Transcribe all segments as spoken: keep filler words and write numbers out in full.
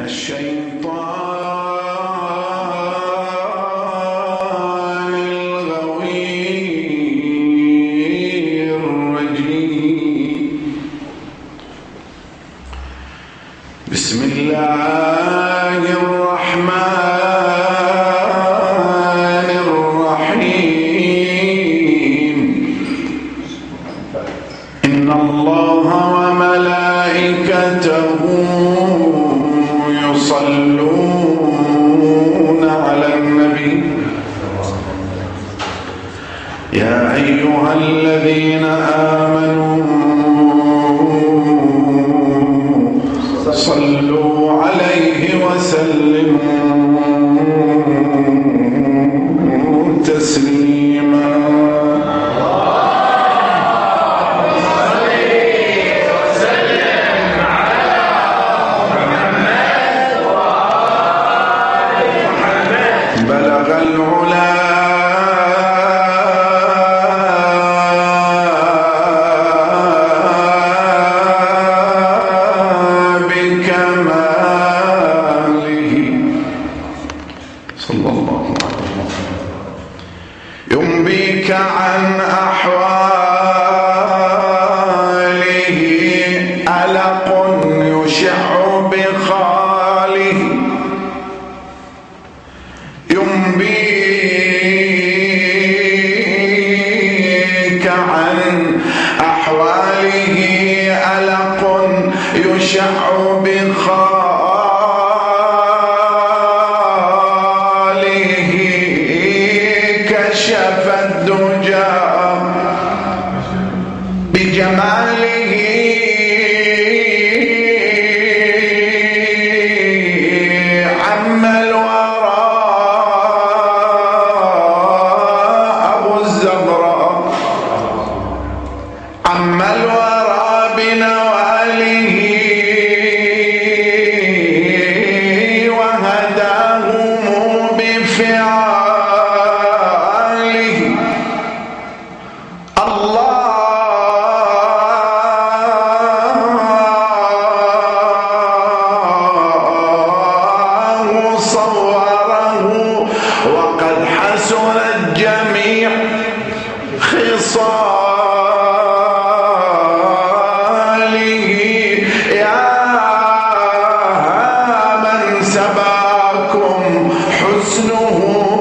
الشيطان الغوي الرجيم. بسم الله الرحمن الرحيم. إن الله وملائكته يصلون على النبي يا أيها الذين آمنوا صلوا عليه وسلموا تسليما. بلغ العلا بكماله صلى الله عليه وسلم. ينبيك عن أحواله ألق يشع بخاله. ينبيك عن أحواله ألق يشع بخاله. كشف الدجى بجماله. عم الورى عم الورى بنواله. وهداهم بفعاله. الله صوره وقد حسن الجميع خصال. يا من سباكم حسنه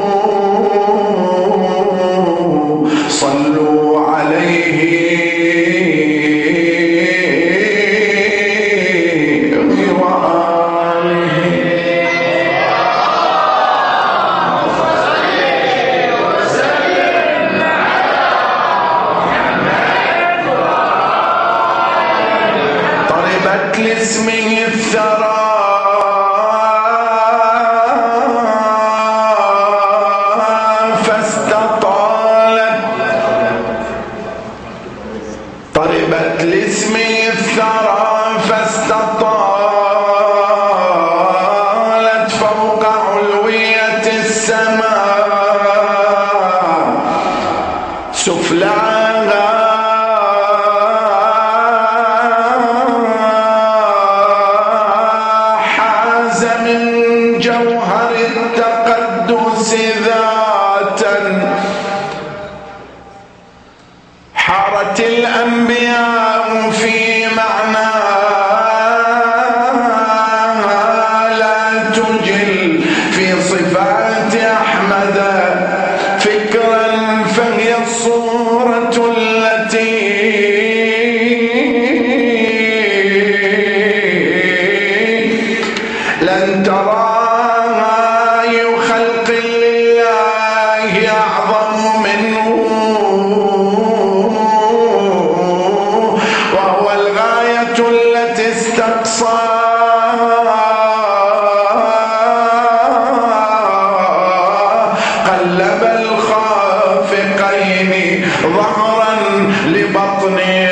صلوا عليه وآله. طربت لاسمه الثرى فاستطالت. طربت لاسمه الثرى فاستطالت فوق علوية السماء سفلها. من جوهر التقدس ذاتا حارت الأنبياء في معناها. لا تجل في صفات أحمد فكرا فهي الصورة التي لن تراها أي خلق لله أعظم منه. وهو الغاية التي استقصاها. قلب الخافقين ظهرا لبطنه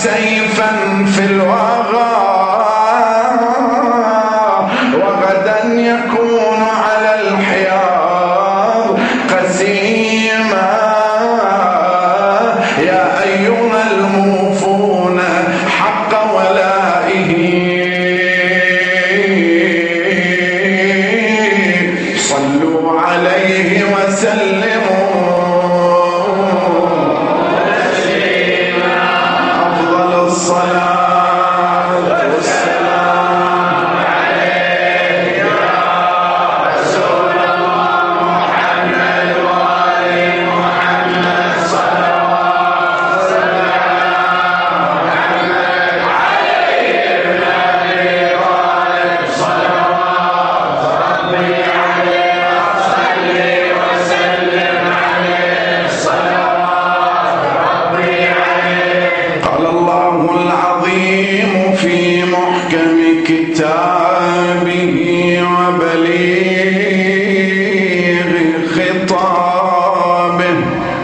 سيفا في الوغى وغدا يكون على الحياض قسيما يا أيها الموفون حق ولائه صلوا عليه وسلموا أفضل الصلاة والسلام عليك يا رسول الله محمد وآل محمد صلوات الله محمد عليه بن أبي طالب صلوات ربي عليه صلي وسلم عليه صلوات ربي عليه. قال الله العظيم في محكم كتابه وبليغ خطابه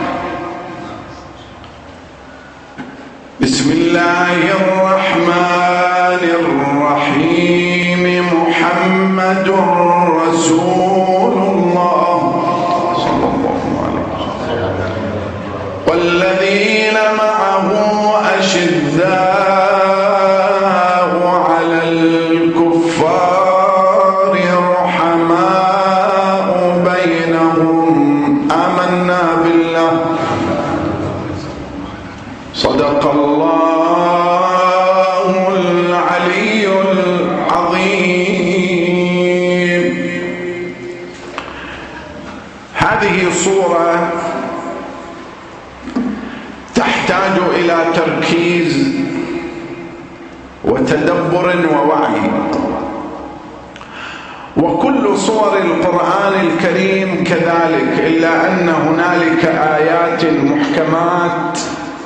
بسم الله الرحمن الرحيم محمد رسول الله صلى الله عليه وسلم والذين معه أشداء على الكفار رحماء بينهم آمنا بالله صدق الله العلي العظيم. هذه صورة تحتاج إلى تركيز وتدبر ووعي، وكل صور القرآن الكريم كذلك، إلا أن هنالك آيات محكمات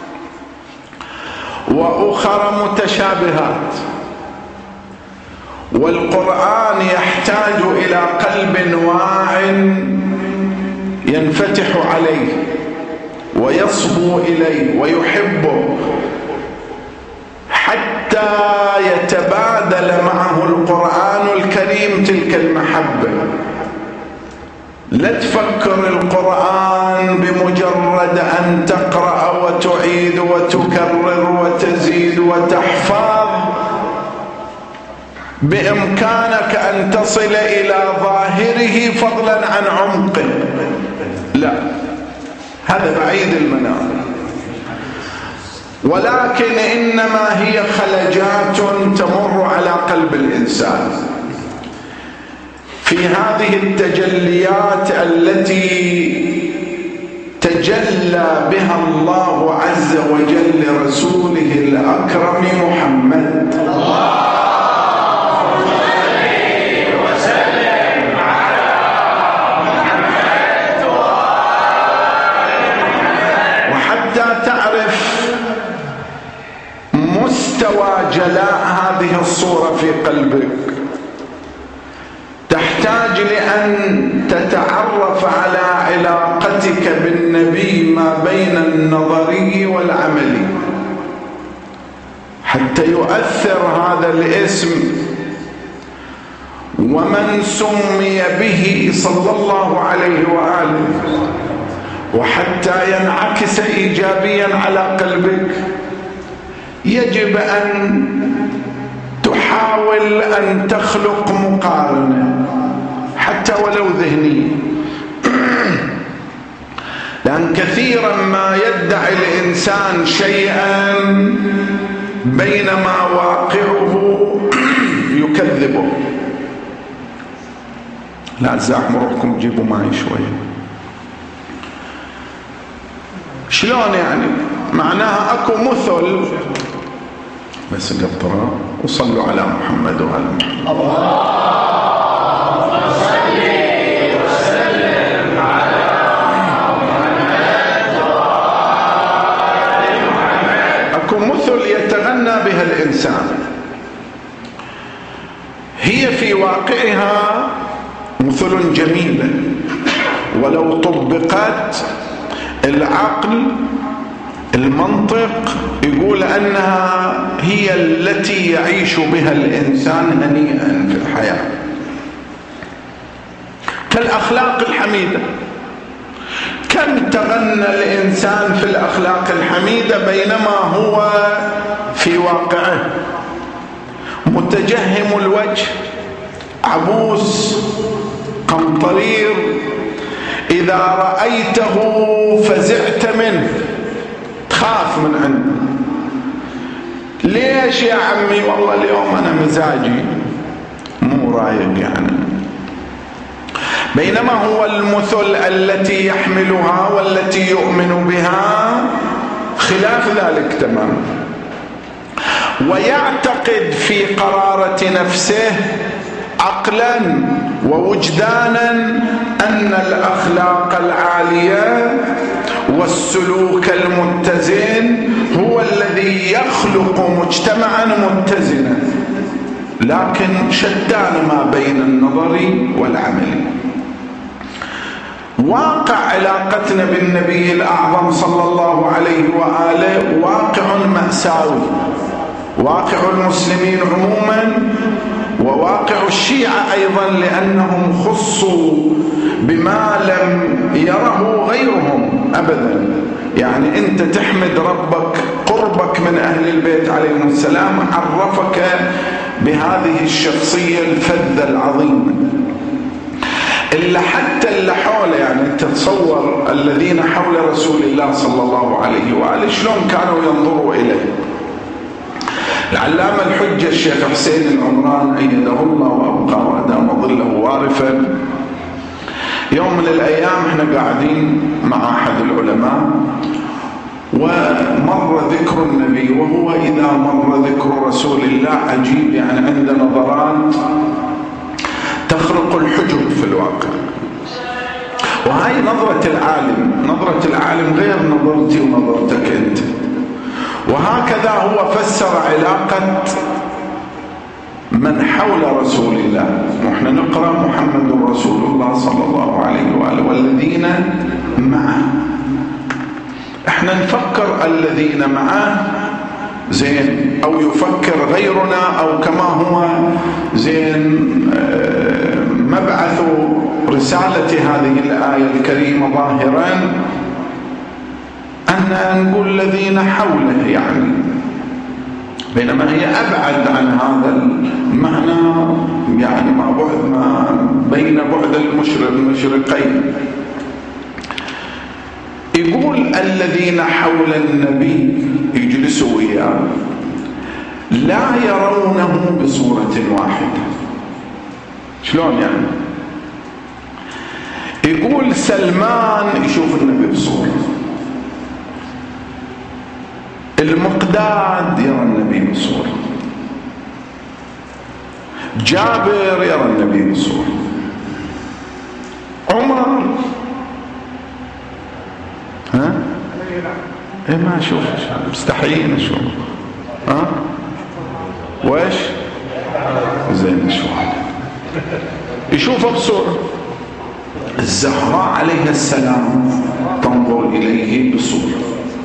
وأخرى متشابهات، والقرآن يحتاج إلى قلب واع ينفتح عليه ويصبو إليه ويحبه حتى يتبادل معه القرآن الكريم تلك المحبة. لا تفكر القرآن بمجرد أن تقرأ وتعيد وتكرر وتزيد وتحفظ بإمكانك أن تصل إلى ظاهره فضلا عن عمقه، لا، هذا بعيد المنام، ولكن إنما هي خلجات تمر على قلب الإنسان في هذه التجليات التي تجلى بها الله عز وجل لرسوله الأكرم محمد. اللهم صل وسلم على محمد وآل محمد. وحتى تعرف مستوى جلاء هذه الصورة في قلبك تحتاج لأن تتعرف على علاقتك بالنبي ما بين النظري والعملي حتى يؤثر هذا الاسم ومن سمي به صلى الله عليه وآله، وحتى ينعكس إيجابيا على قلبك يجب أن تحاول أن تخلق مقارنة حتى ولو ذهنية، لأن كثيرا ما يدعي الإنسان شيئا بينما واقعه يكذبه. لا تزاحموا روحكم، جيبوا معي شوية. شلون يعني؟ معناها اكو مثل، بس قطرة وصلوا على محمد وآل محمد. اللهم صل وسلم على محمد وآل محمد. اكو مثل يتغنى بها الإنسان، هي في واقعها مثل جميلة، ولو طبقت العقل المنطق يقول أنها هي التي يعيش بها الإنسان هنيئا في الحياة، كالأخلاق الحميدة. كم تغنى الإنسان في الأخلاق الحميدة بينما هو في واقعه متجهم الوجه، عبوس، قمطرير، إذا رأيته فزعت منه، تخاف من عنده. ليش يا عمي؟ والله اليوم أنا مزاجي مو رايق يعني. بينما هو المثل التي يحملها والتي يؤمن بها خلاف ذلك تماما، ويعتقد في قرارة نفسه عقلا ووجدانا أن الأخلاق العالية والسلوك المتزن هو الذي يخلق مجتمعا متزنا، لكن شتان ما بين النظر والعمل. واقع علاقتنا بالنبي الأعظم صلى الله عليه وآله واقع مأساوي، واقع المسلمين عموما وواقع الشيعة أيضا، لأنهم خصوا بما لم يره غيرهم أبدا. يعني أنت تحمد ربك قربك من أهل البيت عليهم السلام عرفك بهذه الشخصية الفذة العظيمة، إلا حتى اللي حوله. يعني أنت تصور الذين حول رسول الله صلى الله عليه وآله شلون كانوا ينظروا إليه. العلامة الحجة الشيخ حسين العمران أيده الله وأبقى وأدام ظله وارفا، يوم من الأيام احنا قاعدين مع أحد العلماء ومر ذكر النبي، وهو إذا مر ذكر رسول الله عجيب، يعني عنده نظرات تخرق الحجب في الواقع. وهاي نظرة العالم، نظرة العالم غير نظرتي ونظرتك أنت. وهكذا هو فسر علاقة من حول رسول الله. ونحن نقرأ محمد رسول الله صلى الله عليه وآله والذين معه، احنا نفكر الذين معه زين، أو يفكر غيرنا، أو كما هو زين مبعث رسالة هذه الآية الكريمة ظاهرا أن نقول الذين حوله، يعني بينما هي أبعد عن هذا المعنى، يعني ما بعد ما بين بعد المشرق المشرقين. يقول الذين حول النبي يجلسوا وياه لا يرونه بصورة واحدة. شلون يعني؟ يقول سلمان يشوف النبي بصورة، المقداد يرى النبي بصورة، جابر يرى النبي بصورة، عمر ها ايه ما اشوف، مستحيين اشوف. ها وايش زين اشوف، يشوفه بصورة. الزهراء عليها السلام تنظر اليه بصورة،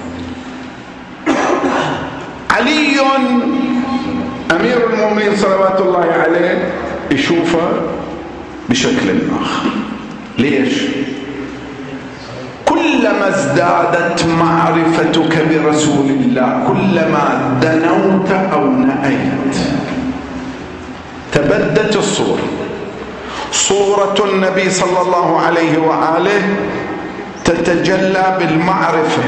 علي امير المؤمنين صلوات الله عليه يشوفه بشكل اخر. ليش؟ كلما ازدادت معرفتك برسول الله كلما دنوت او نأيت تبدت الصورة. صورة النبي صلى الله عليه وآله تتجلى بالمعرفة،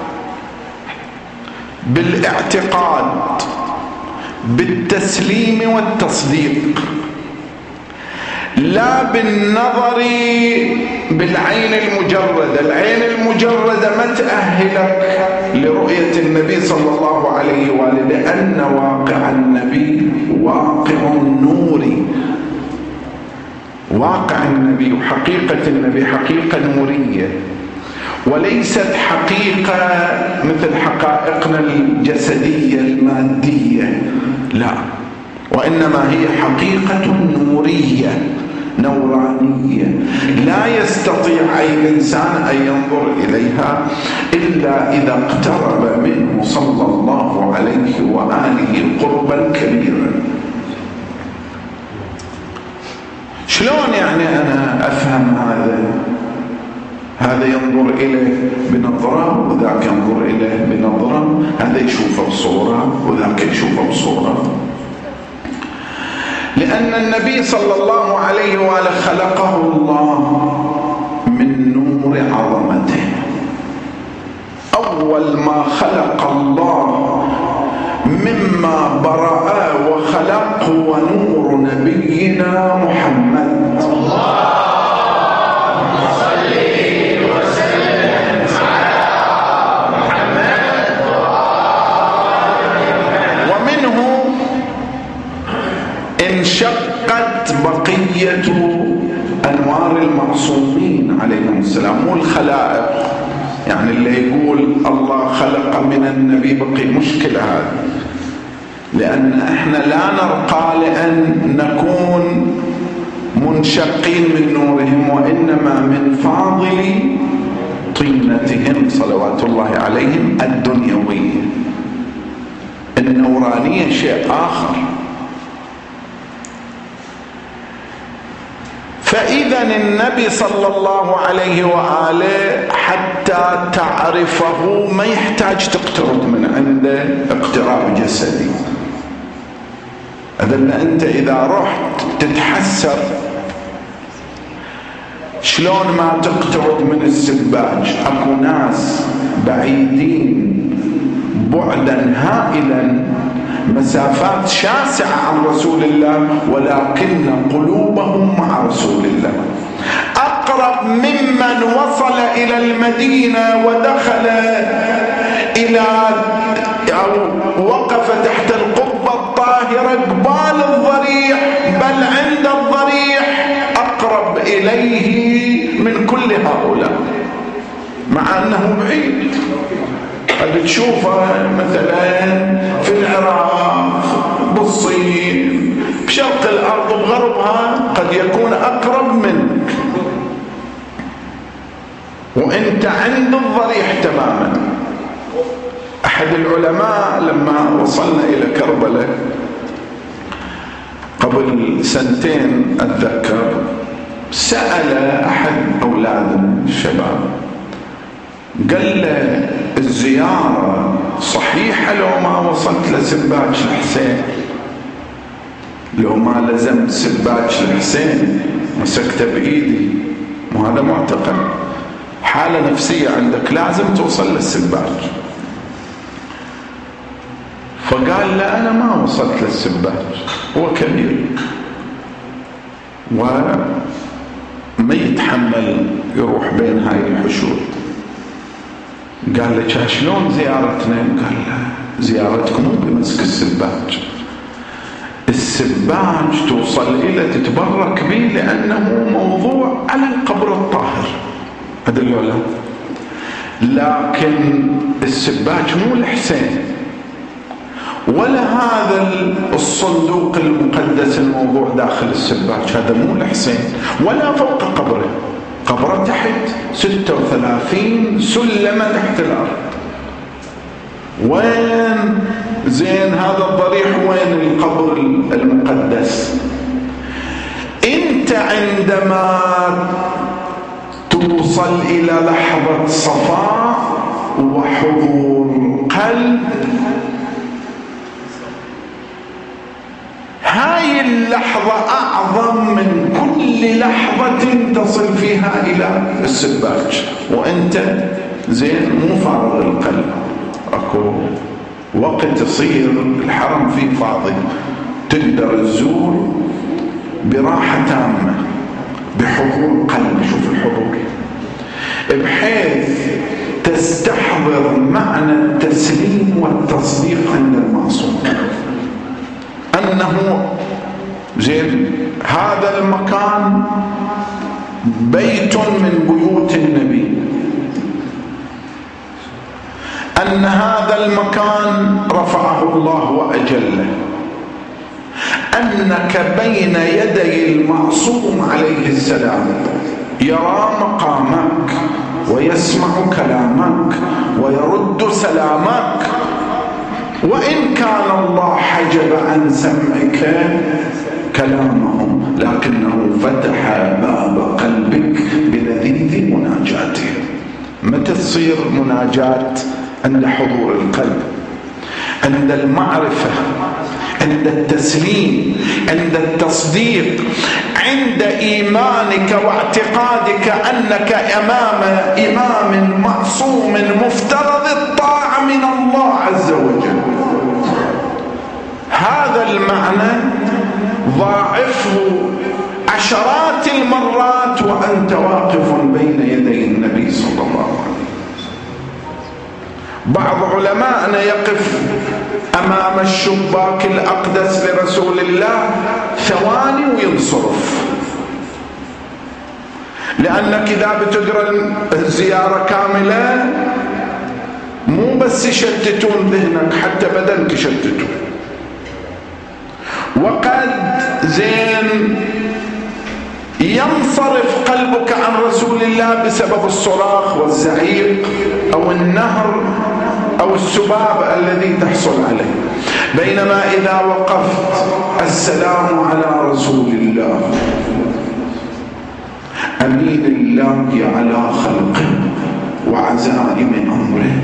بالاعتقاد، بالتسليم والتصديق، لا بالنظر بالعين المجردة. العين المجردة ما تأهلك لرؤية النبي صلى الله عليه وآله، لأن واقع النبي واقع نوري. واقع النبي وحقيقة النبي حقيقة نورية، وليست حقيقة مثل حقائقنا الجسدية المادية، لا، وإنما هي حقيقة نورية نورانية لا يستطيع أي إنسان أن ينظر إليها إلا إذا اقترب منه صلى الله عليه وآله قربا كبيرا. شلون يعني أنا أفهم هذا؟ هذا ينظر إليه بنظرة وذاك ينظر إليه بنظرة، هذا يشوفه بصورة وذاك يشوفه بصورة. لأن النبي صلى الله عليه وآله خلقه الله من نور عظمته. أول ما خلق الله مما برأ وخلق هو نور نبينا محمد. اللهم صل وسلم على محمد. ومنه انشقت بقية أنوار المعصومين عليهم السلام، مو الخلائق. يعني اللي يقول الله خلق من النبي بقي مشكلة هذا، لأن احنا لا نرقى لأن نكون منشقين من نورهم، وإنما من فاضل طينتهم صلوات الله عليهم الدنيوية. النورانية شيء آخر. فإذا النبي صلى الله عليه وآله حتى تعرفه ما يحتاج تقترب من عنده اقتراب جسدي. أذن أنت إذا رحت تتحسر شلون ما تقترب من السباج. أكو ناس بعيدين بعدا هائلا، مسافات شاسعة عن رسول الله، ولكن قلوبهم مع رسول الله. أقرب ممن وصل إلى المدينة ودخل إلى أو وقف تحت القبة الطاهرة قبال الضريح، بل عند الضريح أقرب إليه من كل هؤلاء، مع أنه بعيد. قد تشوفه مثلا في العراق، بالصين، بشرق الأرض بغربها، قد يكون أقرب منك وأنت عند الضريح تماما. أحد العلماء لما وصلنا إلى كربلاء قبل سنتين أتذكر، سأل أحد أولادنا الشباب قال له الزيارة صحيحة لو ما وصلت لسباج الحسين؟ لو ما لزمت سباج الحسين مسكته بإيدي، وهذا معتقد حالة نفسية عندك لازم توصل للسباج. فقال لا أنا ما وصلت للسباج، هو كبير وما يتحمل يروح بين هاي الحشود. قال له شلون زيارتنا؟ قال له زيارتكم مو بمسك السباج، السباج توصل إلى تتبرك به لأنه موضوع على القبر الطاهر، هذا اللي لا. لكن السباج مو الحسين ولا هذا الصندوق المقدس الموضوع داخل السباج، هذا مو الحسين ولا فوق قبره. قبره تحت ستة وثلاثين سلمة تحت الأرض. وين زين هذا الضريح؟ وين القبر المقدس؟ انت عندما توصل إلى لحظة صفاء وحضور قلب، هاي اللحظة أعظم من كل لحظة تصل فيها إلى السباج، وأنت زين مو فارغ القلب. أكو وقت يصير الحرم فيه فاضي، تقدر تزور براحة تامة بحضور قلب. شوف الحضور، بحيث تستحضر معنى التسليم والتصديق عند المعصوم، أنه زين هذا المكان بيت من بيوت النبي، أن هذا المكان رفعه الله وأجله، أنك بين يدي المعصوم عليه السلام، يرى مقامك ويسمع كلامك ويرد سلامك، وإن كان الله حجب عن سمعك كلامهم لكنه فتح باب قلبك بلذيذ مناجاته. متى تصير مناجاة؟ عند حضور القلب، عند المعرفة، عند التسليم، عند التصديق، عند إيمانك واعتقادك أنك أمام إمام معصوم مفترض الطاعة من الله عز وجل. هذا المعنى ضاعفه عشرات المرات وأنت واقف بين يدي النبي صلى الله عليه وسلم. بعض علماءنا يقف أمام الشباك الأقدس لرسول الله ثواني وينصرف، لأنك إذا بتقرأ الزيارة كاملة مو بس يشتتون ذهنك، حتى بدنك يشتتون. وقد زين ينصرف قلبك عن رسول الله بسبب الصراخ والزعيق أو النهر أو السباب الذي تحصل عليه، بينما إذا وقفت السلام على رسول الله أمين الله على خلقه وعزائم أمره،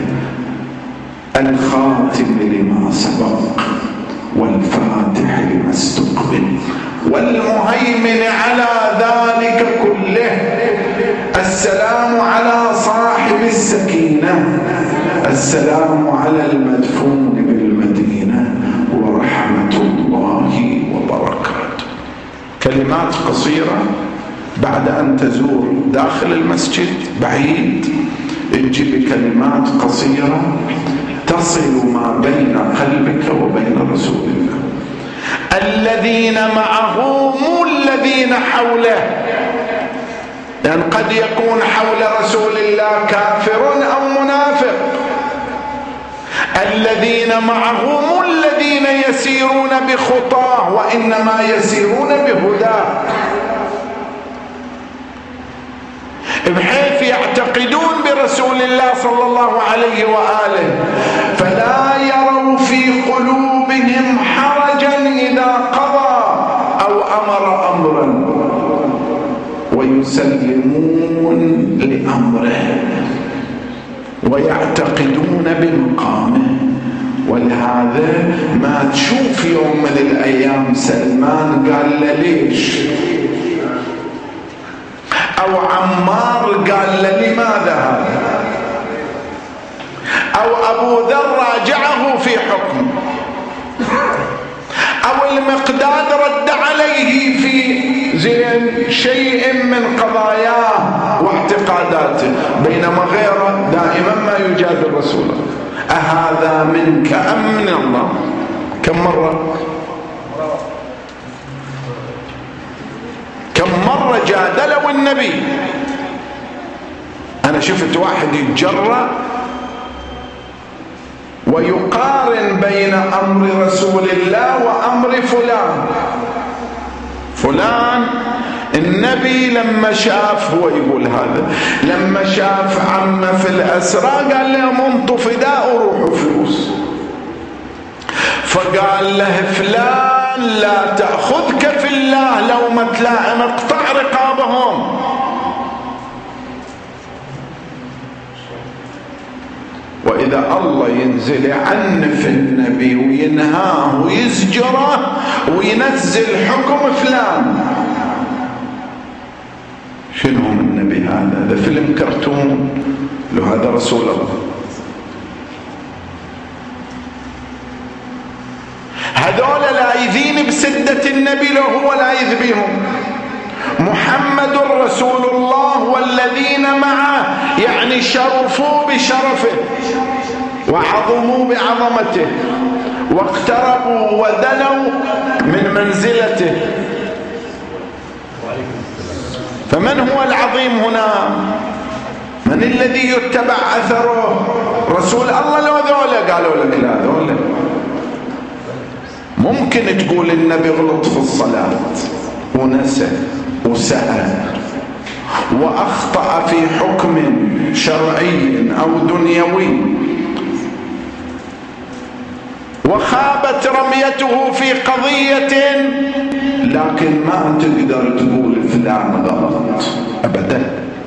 الخاتم لما سبق والفاتح لما استقبل والمهيمن على ذلك كله، السلام على صاحب السكينة، السلام على المدفون بالمدينة ورحمة الله وبركاته. كلمات قصيرة بعد أن تزور داخل المسجد بعيد، اجي بكلمات قصيرة تصل ما بين قلبك وبين رسول الله. الذين معه مو الذين حوله، لأن يعني قد يكون حول رسول الله كافر أو منافق. الذين معه مو الذين يسيرون بخطاه، وإنما يسيرون بهداه، بحيث يعتقدون برسول الله صلى الله عليه وآله، فلا يروا في قلوبهم حرجا إذا قضى أو أمر أمرا، ويسلمون لأمره ويعتقدون بمقامه. ولهذا ما تشوف يوم من الأيام سلمان قال له ليش، أو عمار قال له لماذا هذا، أو أبو ذر راجعه في حكم، أو المقداد رد عليه في زين شيء من قضاياه واعتقاداته، بينما غيره دائما ما يجادل رسوله. أهذا منك أم من الله؟ كم مرة كم مرة جادلوا النبي. أنا شفت واحد يتجرأ ويقارن بين أمر رسول الله وأمر فلان. فلان النبي لما شاف، هو يقول هذا، لما شاف عمه في الأسرى قال له انطوا فداء وروحوا فلوس، فقال له فلان لا تأخذك في الله لومة لائم، اقطع رقابهم. وإذا الله ينزل يعنف النبي وينهاه ويزجره وينزل حكم فلان، شنو من النبي هذا؟ هذا فيلم كرتون، لو هذا رسول الله. هذول لايذين بسدة النبي لو هو لايذ بهم. محمد رسول الله والذين معه يعني شرفوا بشرفه وعظموا بعظمته واقتربوا ودنوا من منزلته. فمن هو العظيم هنا؟ من الذي يتبع أثره؟ رسول الله. لو ذولا قالوا لك لا ذولا ممكن تقول النبي غلط في الصلاة ونسى وسأل وأخطأ في حكم شرعي أو دنيوي وخابت رميته في قضية، لكن ما تقدر تقول فلان غلط أبدا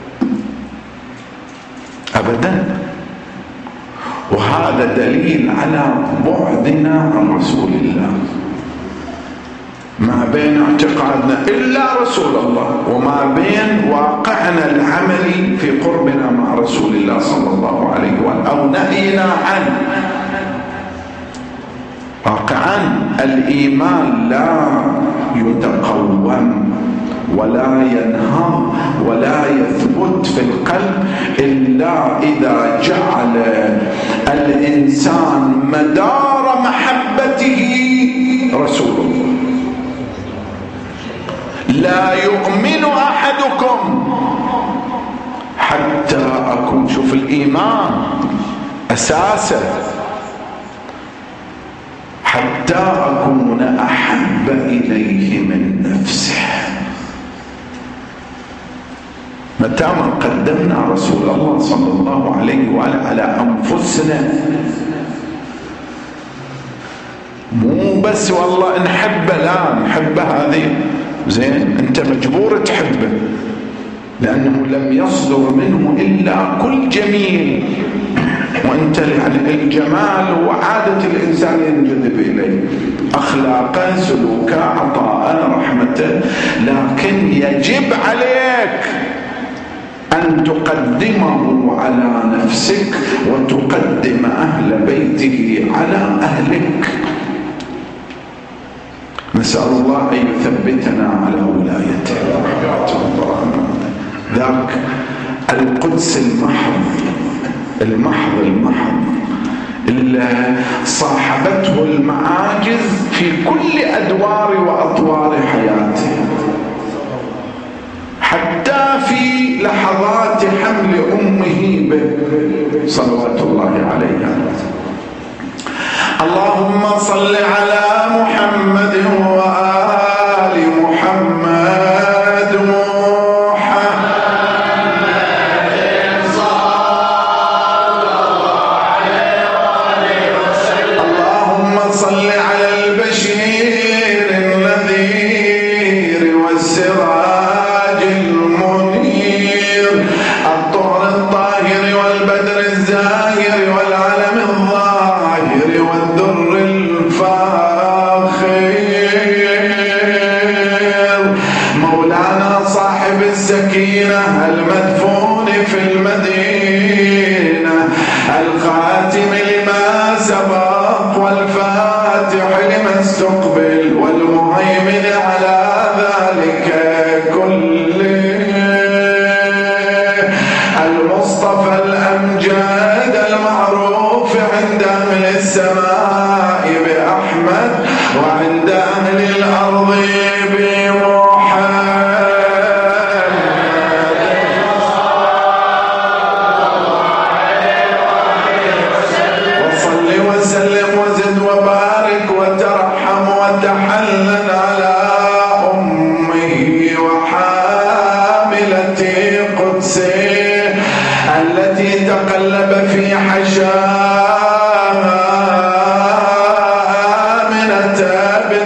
أبدا. وهذا دليل على بعدنا عن رسول الله، ما بين اعتقادنا إلا رسول الله وما بين واقعنا العملي في قربنا مع رسول الله صلى الله عليه وسلم أو نهينا عنه. واقعا الإيمان لا يتقوم ولا ينهض ولا يثبت في القلب إلا إذا جعل الإنسان مدار محبته رسول الله. لا يؤمن أحدكم حتى أكون، شوف الإيمان أساسه، حتى أكون أحب إليه من نفسه. متى ما قدمنا رسول الله صلى الله عليه وآله على أنفسنا، مو بس والله نحبه، لا نحبه هذه زين، أنت مجبور تحبه لأنه لم يصدر منه إلا كل جميل، وأنت يعني الجمال هو عادة الإنسان ينجذب إليه، أخلاقه سلوكه عطاءه رحمته، لكن يجب عليك أن تقدمه على نفسك وتقدم أهل بيته على أهلك. نسأل الله أن يثبتنا على ولايته ذاك القدس المحض المحض المحض اللي صاحبته المعاجز في كل أدوار وأطوار حياته، حتى في لحظات حمل أمه به صلوات الله عليها. اللهم صل على محمد وآل محمد محمد صلى الله عليه وسلم. اللهم صل على البشير النذير والسراج المنير الطهر الطاهر والبدر الزاهر والعلم الظاهر والدر الفاخر مولانا صاحب السكينة المدفون في المدينة الخاتم لما سبق والفاتح لما استقبل والمهيمن على ذلك كله المصطفى الأمجاد المعروف عند أهل السماء بأحمد وعند أهل الأرض بمحمد. وصل وسلم وزد وبارك وترحم وتحنن على أمه وحاملة قدسه التي تقلب في حشاها آمنة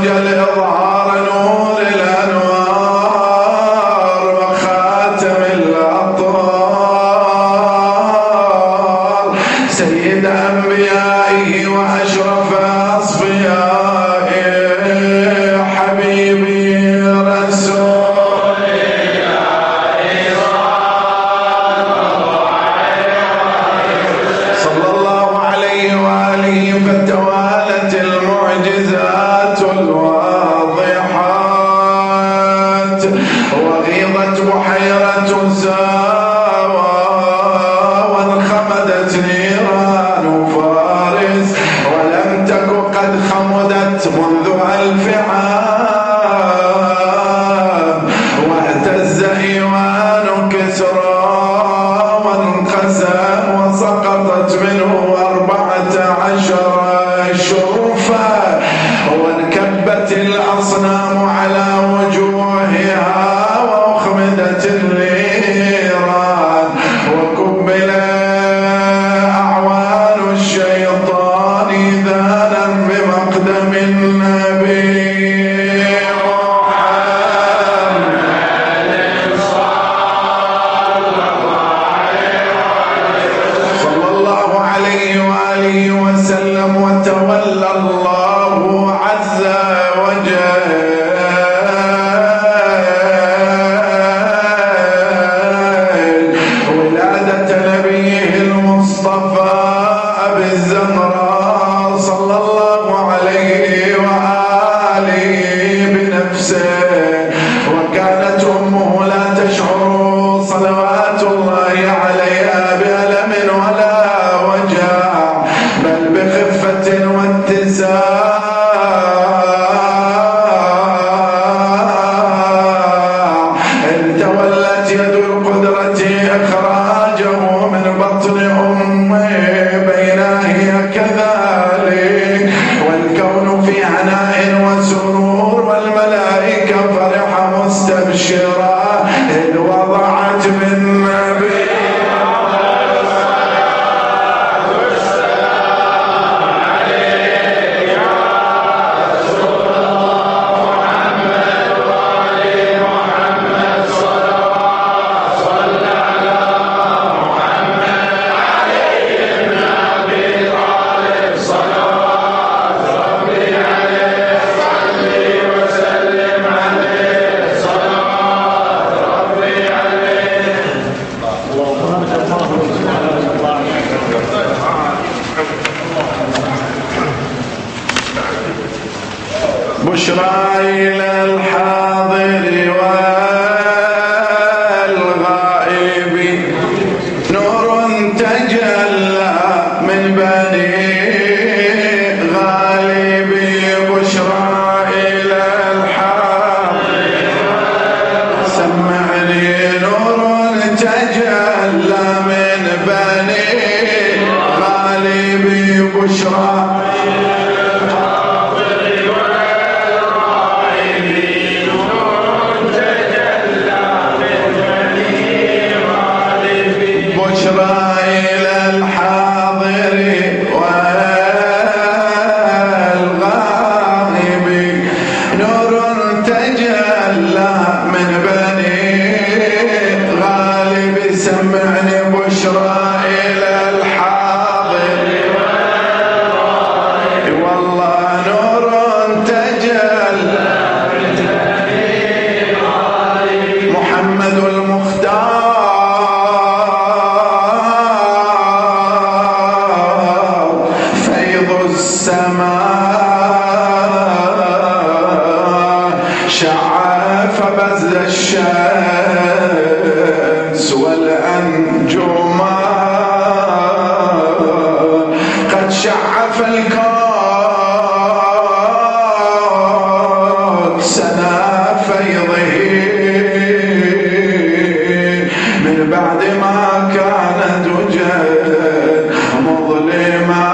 وجل إظهار نور الأنوار وخاتم الأطهار سيد أنبيائه وأشرف أصفيائه حبيبي رسول صلى الله عليه وآله فتوالت المعجزات الواضحات وغيضت بحيرة ساوى وانخمدت نيران فارس ولم تك قد خمدت منذ ألف عام واهتز إيوان كسرى وانقسم وسقطت منه أربعة عشر شرفا وانكبت الأصنام على وجوهها وأخمدت النيران وكبل أعوان الشيطان ذانا بمقدم النبي صلى الله عليه وآله وسلم وتولى الله عز وجل ولادة نبيه المصطفى أبي الزهراء صلى الله عليه وآله بنفسه وكانت أمه لا تشعر صلوات الله عليها بألم ولا وجع بل بخفة واتساع إن تولت يد القدرة إخراجه من بطن أمه بينا هي كذلك والكون في عناء وسرور والملائكة فرحة مستبشرة إذ وضعت بالنبي بشرى إلى الحاضر والغائب نور تجلى من بني غالب بشرى إلى الحاضر سمعني نور تجلى من بني غالب بشرى الشمس والأنجمان قد شعف الكون سنا فيضه من بعد ما كان دجى مظلما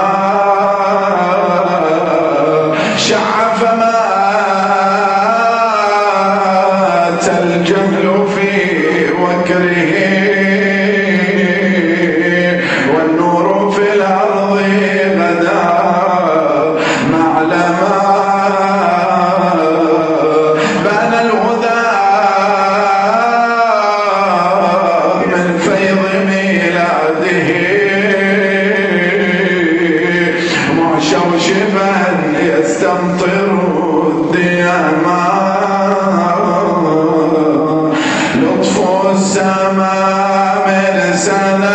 شعف مات الجهل في وكره السماء لطف السماء من سنا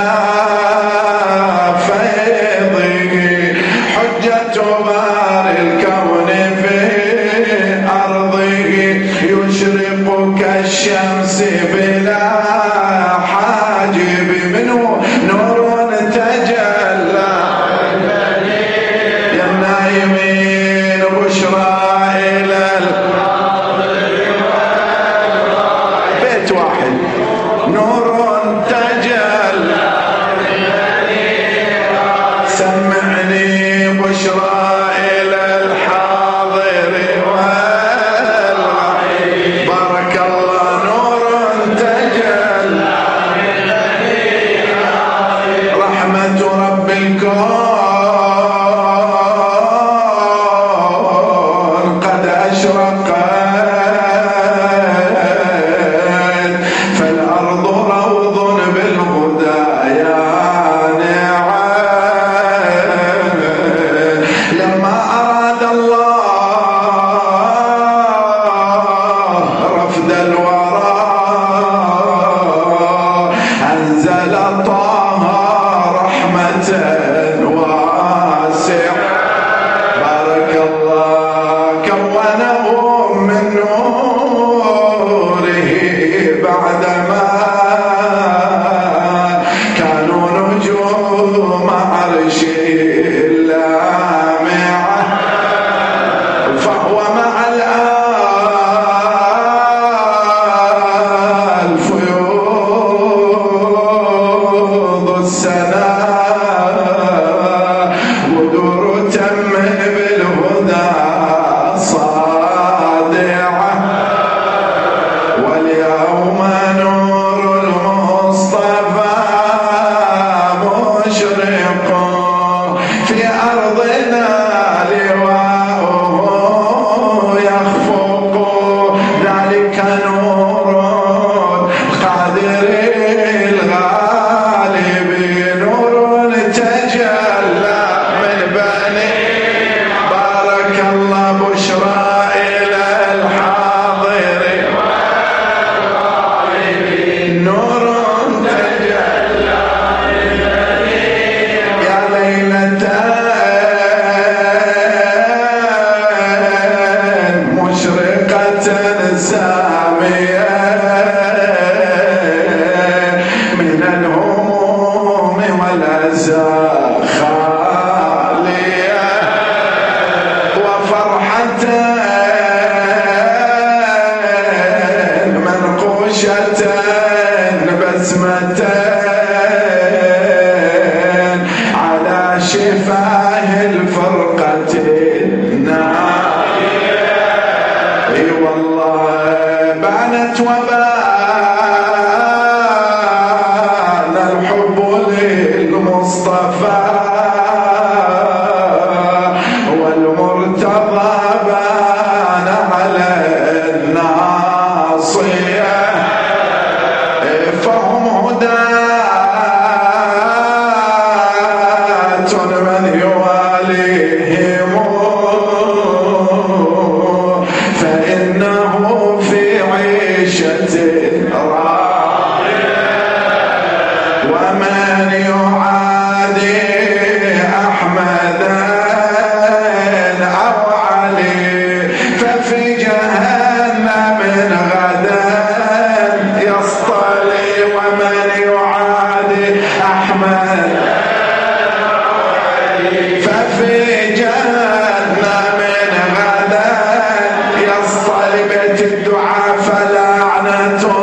فيضه حجة بار الكون في أرضه يشرق كالشمس بلا حاجب منه نور تجلى يا النايمين بشرى إلى بيت واحد نور تجلى سمعني بشرى إلى الحاضر والغائب بارك الله نور تجلى رحمة رب الكون قد أشرقت فالأرض روض بالهدى يانعة لما أراد الله رفد الورى أنزل طه رحمة واسعة بارك الله كونهم من نوره بعدما كانوا نجوم عرشه اللامعة فهو مع الآل فيوض السنا ودور تم بالهدى صادعة واليوم نور المصطفى مشرق في أرضنا لواءه يخفق ذلك نور القادر الغالب نور تجلى من بني بارك الله بشرى إلى الحاضر نور تجلى يا ليلة مشرقة سامية من الهموم والأسى خالية وفرحة منقوشة بسمة على شفاه الفرقة النائية اي والله بانت وبان الحب للمصطفى والمرتضى بان على الناصية فهم هداة من يواليهم فإنه في عيشة راضية ومن يعادي أحمدا أو علي ففي جهنم غدا يصطلي ومن يعادي أحمد ففي جهنم غدا يصطلي بيت الدعاء فلعنة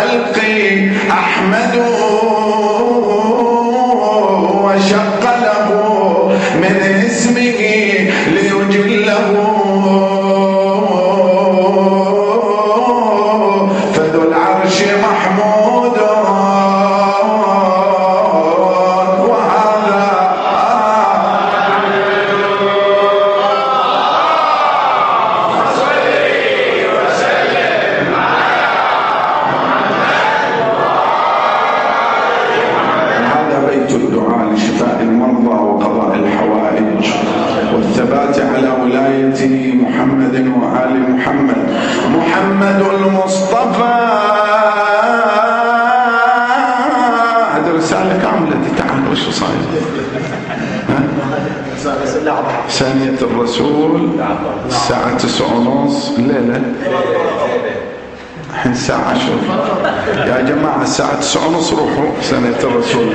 الخلق أحمد وشق له من اسمه ليجله فذو العرش محمود وهذا هذا بيت الدعاء لشفاء المرضى وقضاء الحوائج والثبات على ولاية محمد وآل محمد. محمد المصطفى. هذه رسالة كاملة. تعال وش صاير؟ ثانية الرسول الساعة تسعة ونص الليلة، الحين الساعة عشر. يا جماعة الساعة تسعة ونص روحوا ثانية الرسول.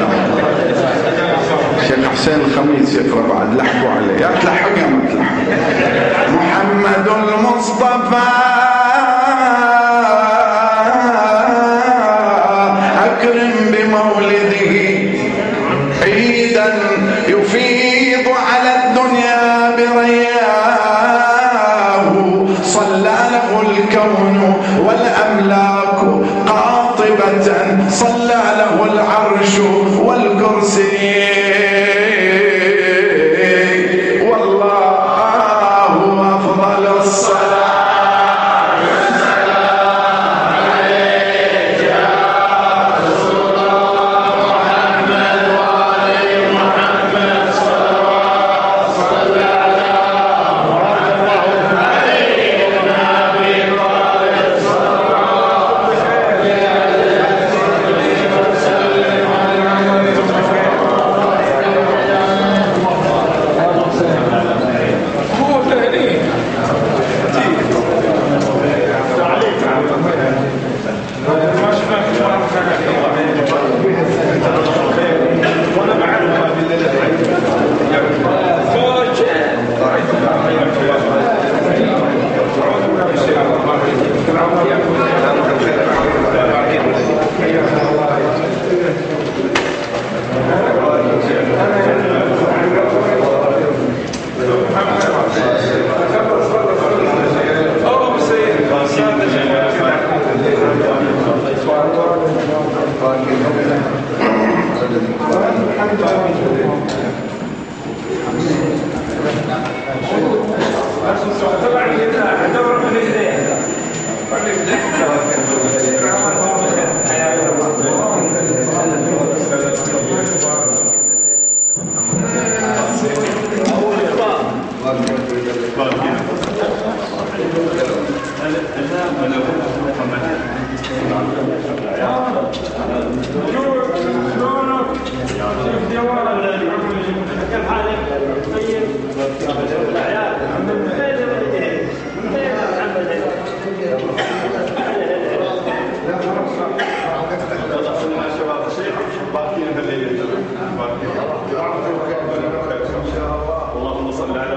شيخ حسين الخميس يقرأ بعد، لحقوا عليه. يا تلحق يا ما تلحق. محمد المصطفى أكرم بمولده عيدا يفيض على الدنيا برياه، صلى له الكون والأملاك قاطبة، صلى له العرش والكرسي، والله أفضل الصلاة والسلام عليك يا رسول الله محمد وآل محمد صلوات صلى على محمد علي بن أبي طالب صلوات اللهم صل على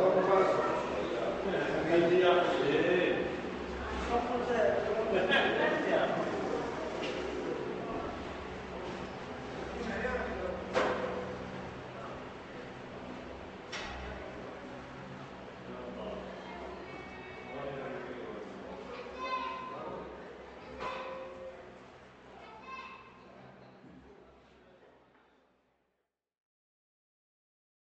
محمد.